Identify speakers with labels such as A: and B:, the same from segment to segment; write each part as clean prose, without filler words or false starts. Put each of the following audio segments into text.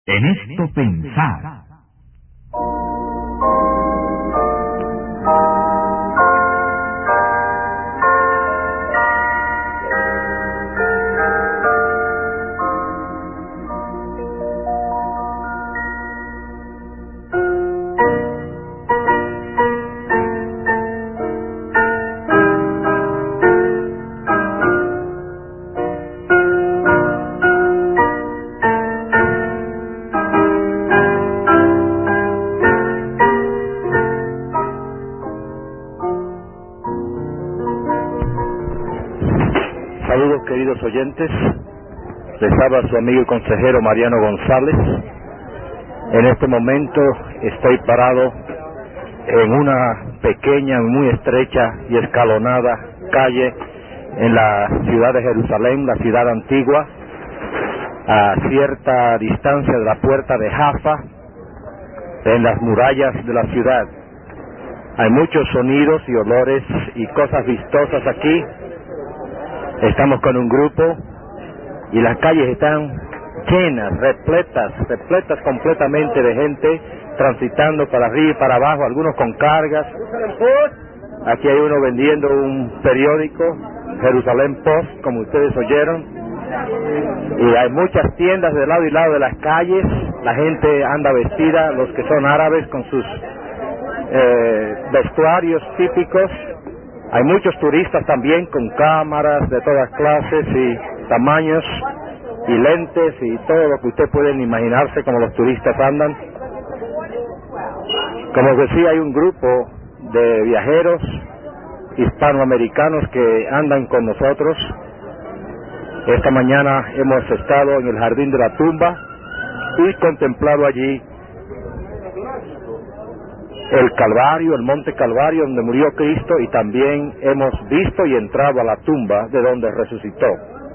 A: En esto pensar.
B: Saludos, queridos oyentes. Les habla su amigo y consejero Mariano González. En este momento estoy parado en una pequeña, muy estrecha y escalonada calle en la ciudad de Jerusalén, la ciudad antigua, a cierta distancia de la puerta de Jaffa, en las murallas de la ciudad. Hay muchos sonidos y olores y cosas vistosas aquí. Estamos con un grupo y las calles están llenas, repletas completamente de gente transitando para arriba y para abajo, algunos con cargas. Aquí hay uno vendiendo un periódico, Jerusalén Post, como ustedes oyeron. Y hay muchas tiendas de lado y lado de las calles. La gente anda vestida, los que son árabes, con sus vestuarios típicos. Hay muchos turistas también con cámaras de todas clases y tamaños y lentes y todo lo que usted pueden imaginarse como los turistas andan. Como os decía, hay un grupo de viajeros hispanoamericanos que andan con nosotros. Esta mañana hemos estado en el Jardín de la Tumba y contemplado allí el Calvario, el Monte Calvario donde murió Cristo, y también hemos visto y entrado a la tumba de donde resucitó.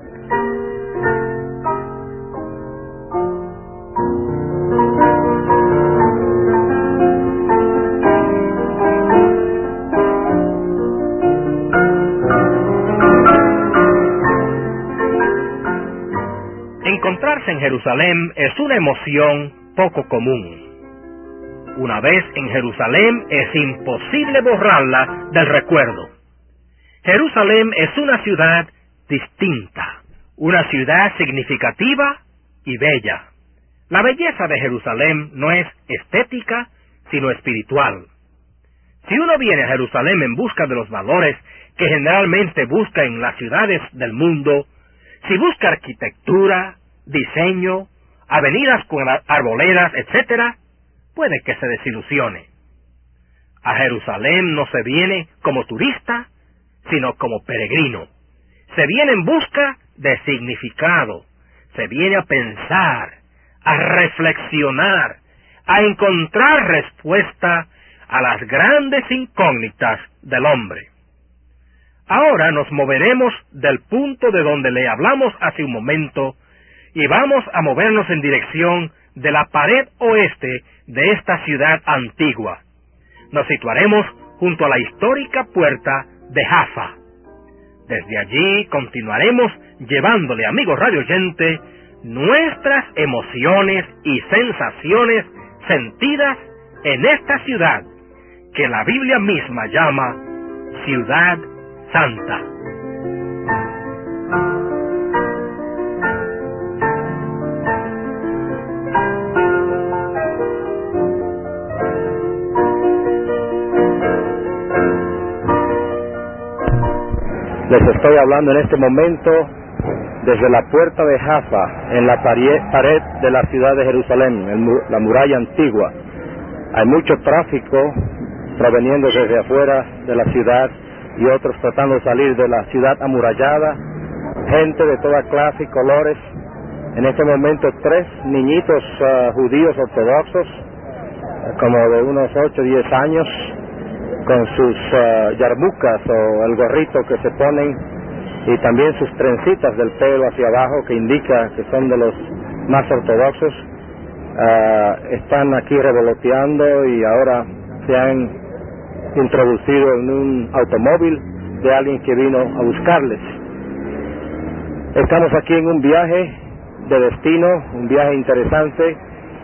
C: Encontrarse en Jerusalén es una emoción poco común. Una vez en Jerusalén es imposible borrarla del recuerdo. Jerusalén es una ciudad distinta, una ciudad significativa y bella. La belleza de Jerusalén no es estética, sino espiritual. Si uno viene a Jerusalén en busca de los valores que generalmente busca en las ciudades del mundo, si busca arquitectura, diseño, avenidas con arboledas, etc., puede que se desilusione. A Jerusalén no se viene como turista, sino como peregrino. Se viene en busca de significado. Se viene a pensar, a reflexionar, a encontrar respuesta a las grandes incógnitas del hombre. Ahora nos moveremos del punto de donde le hablamos hace un momento y vamos a movernos en dirección de la pared oeste de esta ciudad antigua. Nos situaremos junto a la histórica puerta de Jaffa. Desde allí continuaremos llevándole, amigo radioyente, nuestras emociones y sensaciones sentidas en esta ciudad que la Biblia misma llama Ciudad Santa.
B: Les estoy hablando en este momento desde la puerta de Jaffa, en la pared de la ciudad de Jerusalén, la muralla antigua. Hay mucho tráfico proveniendo desde afuera de la ciudad y otros tratando de salir de la ciudad amurallada, gente de toda clase y colores. En este momento 3 niñitos judíos ortodoxos, como de unos 8 o 10 años, con sus yarmucas o el gorrito que se ponen, y también sus trencitas del pelo hacia abajo, que indica que son de los más ortodoxos. Están aquí revoloteando y ahora se han introducido en un automóvil de alguien que vino a buscarles. Estamos aquí en un viaje de destino, un viaje interesante,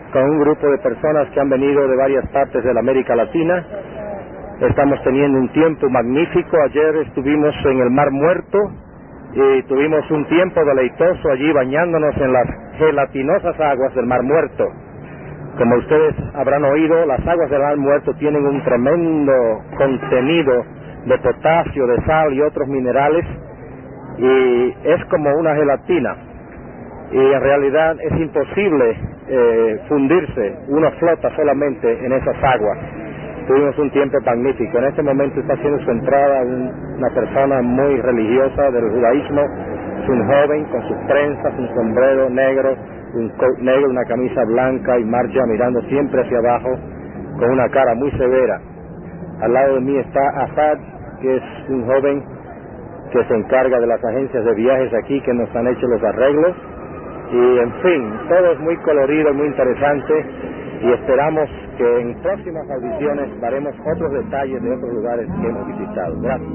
B: con un grupo de personas que han venido de varias partes de la América Latina. Estamos teniendo un tiempo magnífico. Ayer estuvimos en el Mar Muerto y tuvimos un tiempo deleitoso allí bañándonos en las gelatinosas aguas del Mar Muerto. Como ustedes habrán oído, las aguas del Mar Muerto tienen un tremendo contenido de potasio, de sal y otros minerales, y es como una gelatina, y en realidad es imposible fundirse, uno flota solamente en esas aguas. Tuvimos un tiempo magnífico. En este momento está haciendo su entrada una persona muy religiosa del judaísmo. Es un joven con sus trenzas, un sombrero negro, un coat negro, una camisa blanca, y marcha mirando siempre hacia abajo con una cara muy severa. Al lado de mí está Asad, que es un joven que se encarga de las agencias de viajes aquí, que nos han hecho los arreglos. Y en fin, todo es muy colorido, muy interesante, y esperamos que en próximas audiciones daremos otros detalles de otros lugares que hemos visitado. Gracias.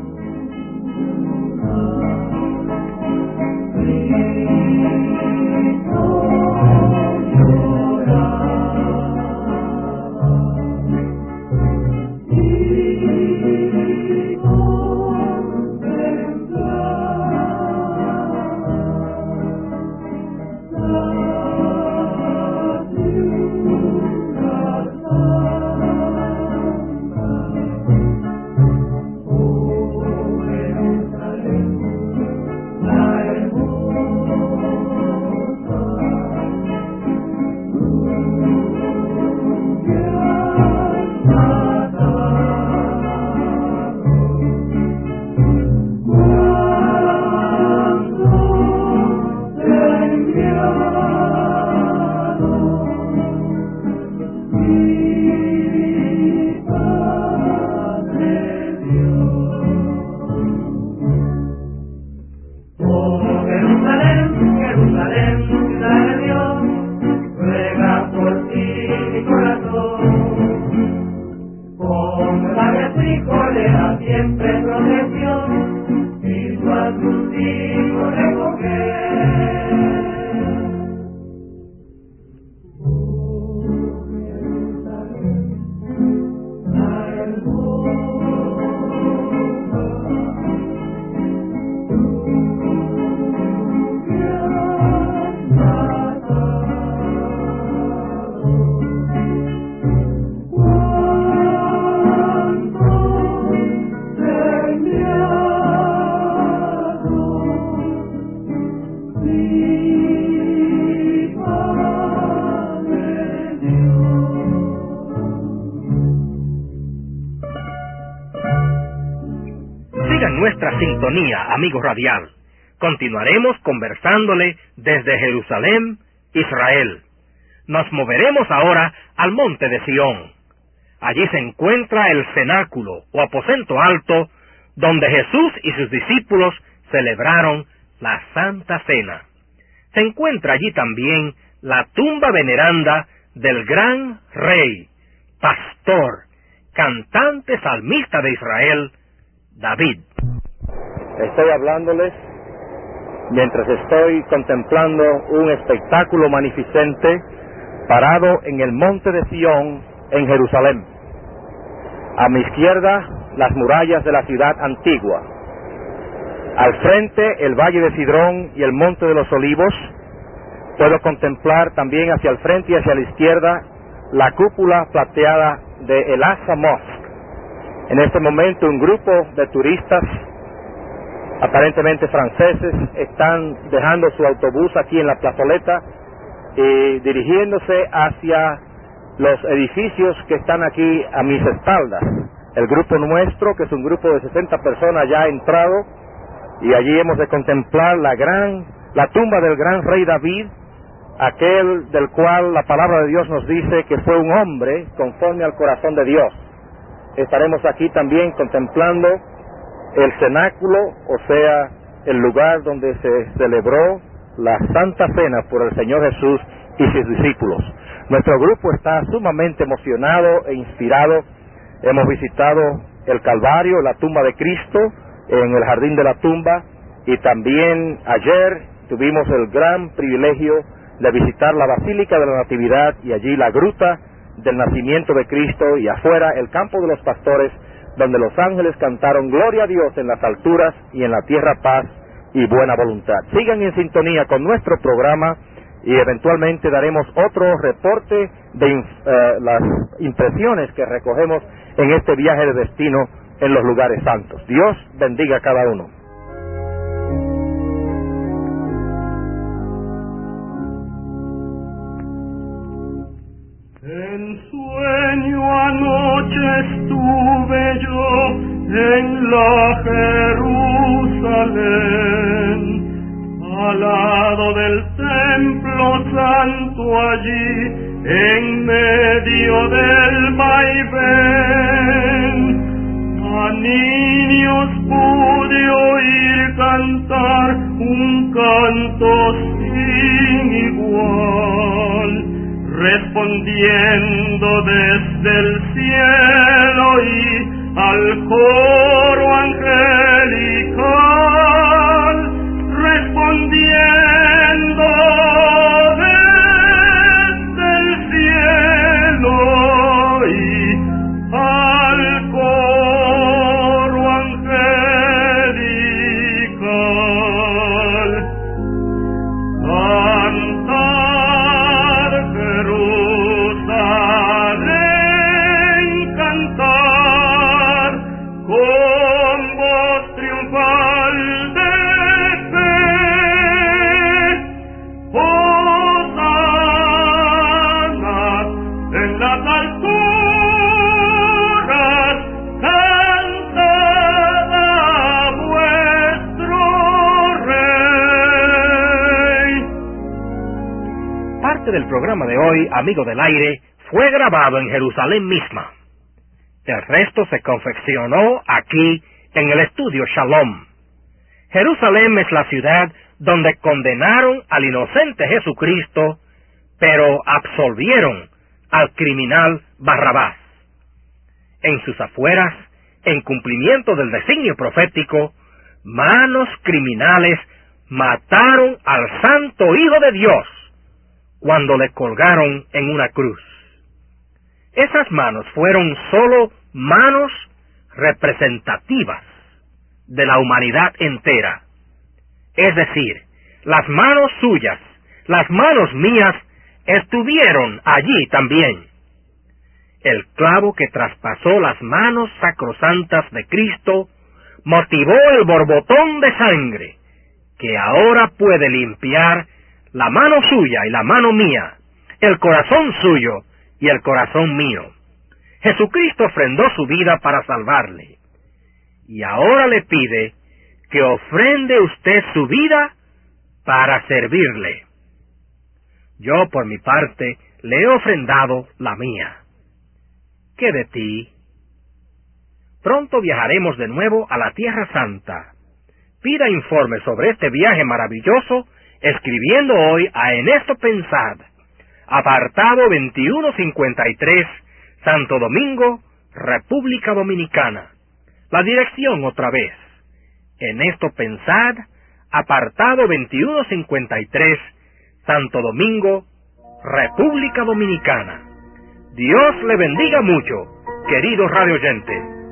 C: Nuestra sintonía, amigo radial. Continuaremos conversándole desde Jerusalén, Israel. Nos moveremos ahora al monte de Sión. Allí se encuentra el cenáculo o aposento alto, donde Jesús y sus discípulos celebraron la Santa Cena. Se encuentra allí también la tumba veneranda del gran rey, pastor, cantante salmista de Israel, David.
B: Estoy hablándoles mientras estoy contemplando un espectáculo magnificente parado en el monte de Sión, en Jerusalén. A mi izquierda, las murallas de la ciudad antigua. Al frente, el valle de Sidrón y el monte de los olivos. Puedo contemplar también hacia el frente y hacia la izquierda la cúpula plateada de El Aqsa Mosque. En este momento, un grupo de turistas, aparentemente franceses, están dejando su autobús aquí en la plazoleta y dirigiéndose hacia los edificios que están aquí a mis espaldas. El grupo nuestro, que es un grupo de 60 personas, ya ha entrado, y allí hemos de contemplar la tumba del gran rey David, aquel del cual la palabra de Dios nos dice que fue un hombre conforme al corazón de Dios. Estaremos aquí también contemplando el cenáculo, o sea, el lugar donde se celebró la Santa Cena por el Señor Jesús y sus discípulos. Nuestro grupo está sumamente emocionado e inspirado. Hemos visitado el Calvario, la tumba de Cristo, en el jardín de la tumba, y también ayer tuvimos el gran privilegio de visitar la Basílica de la Natividad y allí la Gruta del Nacimiento de Cristo y afuera el Campo de los Pastores, donde los ángeles cantaron Gloria a Dios en las alturas y en la tierra paz y buena voluntad. Sigan en sintonía con nuestro programa y eventualmente daremos otro reporte de las impresiones que recogemos en este viaje de destino en los lugares santos. Dios bendiga a cada uno.
D: En sueño anoche estuve yo en la Jerusalén, al lado del templo santo allí, en medio del vaivén. A niños pude oír cantar un canto sin igual, respondiendo desde el cielo y al coro angelical, respondiendo desde el cielo y al coro angelical. Cantad, Jerusalén, cantar con voz triunfal de fe. Hosana en las alturas, cantad a vuestro Rey.
C: Parte del programa de hoy, Amigo del Aire, fue grabado en Jerusalén misma. El resto se confeccionó aquí en el estudio Shalom. Jerusalén es la ciudad donde condenaron al inocente Jesucristo, pero absolvieron al criminal Barrabás. En sus afueras, en cumplimiento del designio profético, manos criminales mataron al Santo Hijo de Dios cuando le colgaron en una cruz. Esas manos fueron solo manos representativas de la humanidad entera. Es decir, las manos suyas, las manos mías, estuvieron allí también. El clavo que traspasó las manos sacrosantas de Cristo motivó el borbotón de sangre que ahora puede limpiar la mano suya y la mano mía, el corazón suyo y el corazón mío. Jesucristo ofrendó su vida para salvarle, y ahora le pide que ofrende usted su vida para servirle. Yo, por mi parte, le he ofrendado la mía. ¿Qué de ti? Pronto viajaremos de nuevo a la Tierra Santa. Pida informe sobre este viaje maravilloso escribiendo hoy a En Esto Pensad, apartado 2153, Santo Domingo, República Dominicana. La dirección otra vez: En Esto Pensad, apartado 2153, Santo Domingo, República Dominicana. Dios le bendiga mucho, queridos radioyentes.